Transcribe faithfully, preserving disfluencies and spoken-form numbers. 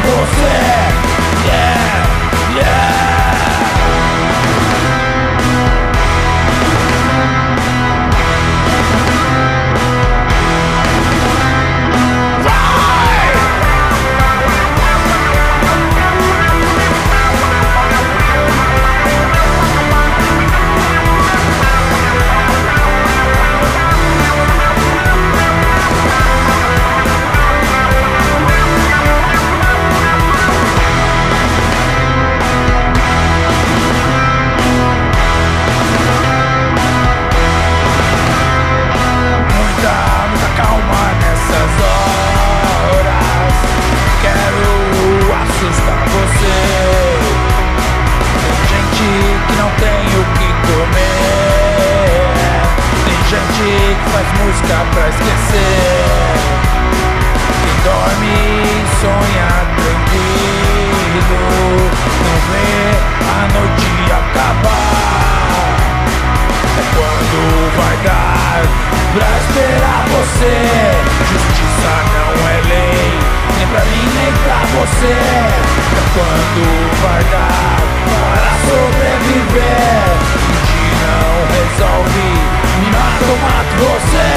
você. Yeah, yeah. Faz música pra esquecer. Quem dorme e sonha tranquilo não vê a noite acabar. É quando vai dar pra esperar você. Justiça não é lei, nem pra mim nem pra você. É quando vai dar para sobreviver. E não resolve, me mato, mato você.